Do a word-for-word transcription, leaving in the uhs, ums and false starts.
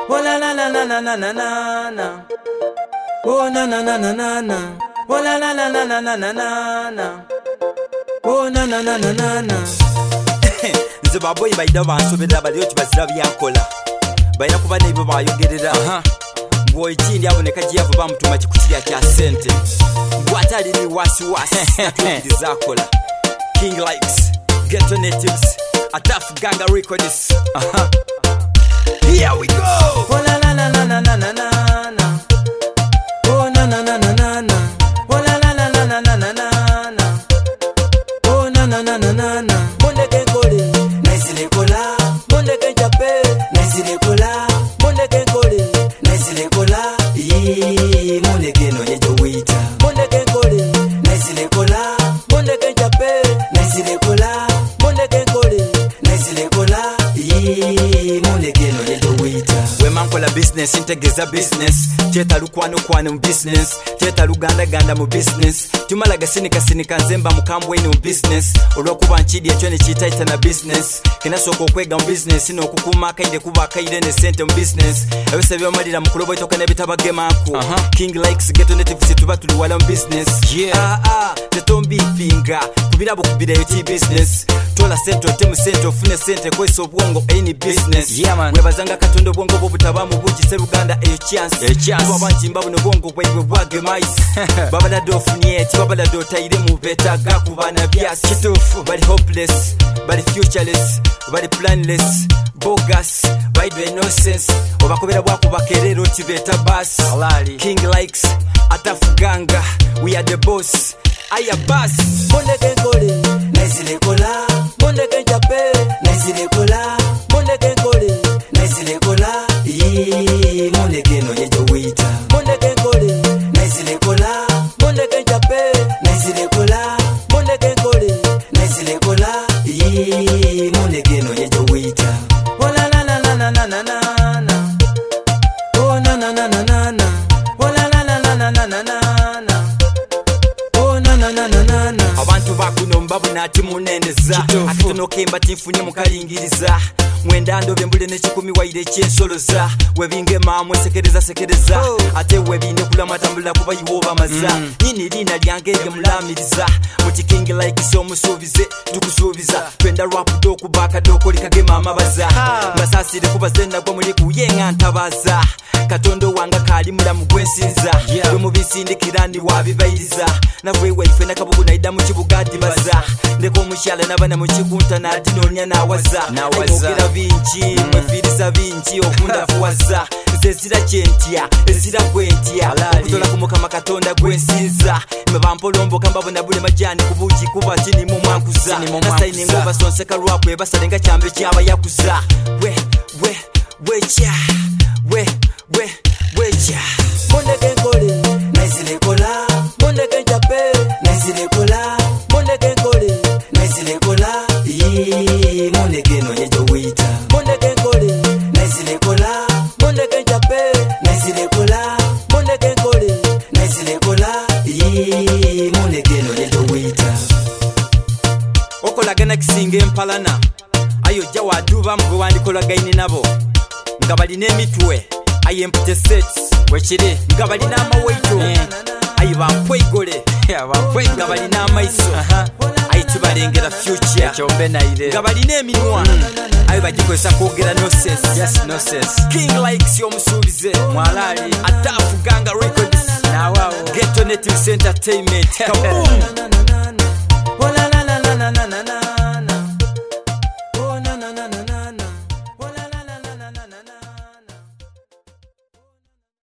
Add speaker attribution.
Speaker 1: Oh la la la la la la la la la. Oh na na na na na na. Oh la la la la la la la la la. Oh na na na na na na.
Speaker 2: Nze baboyi bayida bansobera bali oti bazira byankola. Bayina kuba neibo bayogerera. Aha. Boy chindi aboneka giyavu bamutuma kikutira kya sente. Bwatali ni wasi wasi. Tukizakola. King Likes, Ghetto Natives, Ataf Ganga Records. Uh-huh. Here we go.
Speaker 1: Oh la la la la la la la la la. Oh na na na na na na. Oh la la la la la la la la la. Oh na na na na na na. Monde ke kole, naisi le kola. Monde ke chape, naisi le kola. Monde ke kole, naisi le kola. Ee, monde ke no yejo wita. Monde ke kole, naisi le kola. Monde ke chape, naisi le kola. Monde ke kole, naisi le kola. Ee, monde ke no yejo wita.
Speaker 2: We mankola business integeza business. Cheta lukwano kwano mu business. Cheta luganda ganda mu business. Tumala gasini kasini kanzemba mukambwe ni mu business. Olwokuba nchidi ekyo ne kitaita na business. Kinasoko okwega mu business no okukuma kaide kuba kaide ne sente mu business. Ebise byomalira mu kulobo itoka ne bitabagemaako. Uh -huh. King Likes Ghetto Natives tuba tuli wala mu business. Yeah. Ah ah, tetombi pinga. Kubirabo kubira yoti business. Tola sente temu sente ofune sente kweso obwongo any business. Yeah man. Webazanga katondo obwongo bwo butabamu buki seruganda e chance. E chance. Babanchi mbabu no bwongo bwebwe bwage mais. Babala dofunye ti babala do taire mu beta ga kubana byas. Kitufu bali hopeless, bali futureless, bali planless, bogus, bali do no sense. Obakobera bwa kubakerero ti beta bus. King Likes, Ataf Ganga, we are the boss. Aya bus.
Speaker 1: Monde ke kole, naisi le kola. Monde ke chape, naisi le kola. Monde ke kole, naisi le kola. Ee, monde ke no yejo wita. Monde ke kole, naisi le kola. Monde ke chape, naisi le kola. Monde ke kole, naisi le kola. Ee, monde ke no yejo wita. Oh la la la la la la la la la. Oh na na na na na na. Oh la la la la la la la la la. Oh na na na na na na.
Speaker 2: Abantu bakuno mbabu nati muneneza. Akitono kemba tinfunye mukalingiriza. Mwenda ndo bembule ne kikumi waire kyensoloza. Webinge mamwe sekereza sekereza. Oh. Ate webine kula matambula kuba yiwoba maza. Mm. Nini lina lyangege mulamiriza. Muti King Likes omusubize tukusubiza. Twenda rap do kubaka do kolikage mama baza. Basasire kuba zenda gwa muri kuyenga ntabaza. Katondo wanga kali mulamu gwensinza. Yeah. Gwe mubisindikirani wabibayiriza. Navwe waife nakabugu naida mu kibugadi baza. Ndeko mushyala nabana mu kikunta na dinonya nawaza. Nawaza binchi mm. Mwefiriza binchi okunda fuwaza. Zezira kyentia, ezira kwentia. Kutola kumuka makatonda gwensinza. Mbampolombo kambabo bule majani kubuki kuba chini mu mwankuza. Nasa inengova sonseka rwapwe basalenga chambe kyaba yakuza. We we we cha. We we we cha.
Speaker 1: Monde ke kole, naisi le kola. Monde ke chape, naisi le kola. Monde ke kole, naisi le kola. Ee, monde ke no yejo wita. Monde ke kole, naisi le kola. Monde ke chape, naisi le kola. Monde ke kole, naisi le kola. Ee, monde ke no yejo wita.
Speaker 2: Okola gana kisinga empalana. Ayo jawa duba mgwe wandikola gaini nabo. Nga balina emitwe aye empty sets wekiri nga balina amawaito aye bankwegole nga balina amaiso aye tubalengera future nga balina eminwa aye bagikozesa kwogera no sense. Yes, no sense. King Likes omusuubize mwalali Ataf Ganga Records Ghetto Natives Entertainment. Kaboom.